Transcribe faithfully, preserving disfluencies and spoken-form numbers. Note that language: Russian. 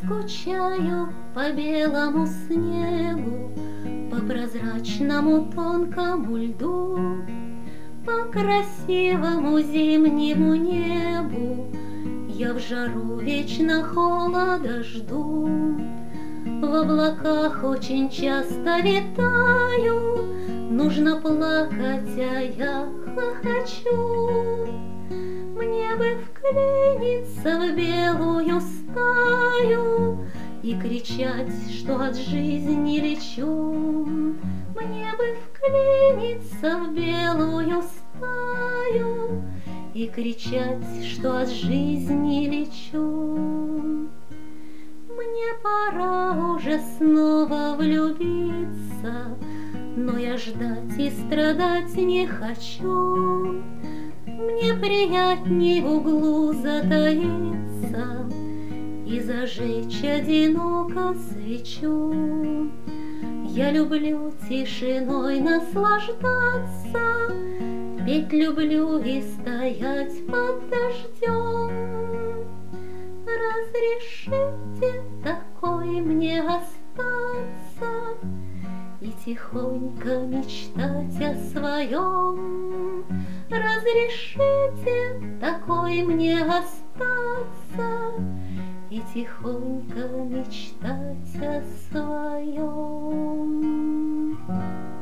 скучаю по белому снегу, по прозрачному тонкому льду, по красивому зимнему небу. Я в жару вечно холода жду, в облаках очень часто витаю. Нужно плакать, а я хохочу. Мне бы вклиниться в белую стаю и кричать, что от жизни лечу. Мне бы вклиниться в белую стаю и кричать, что от жизни лечу. Мне пора уже снова влюбиться, но я ждать и страдать не хочу. Мне приятней в углу затаиться и зажечь одиноко свечу. Я люблю тишиной наслаждаться, петь люблю и стоять под дождем. Разрешите такой мне остаться и тихонько мечтать о своем. Разрешите такой мне остаться и тихонько мечтать о своем.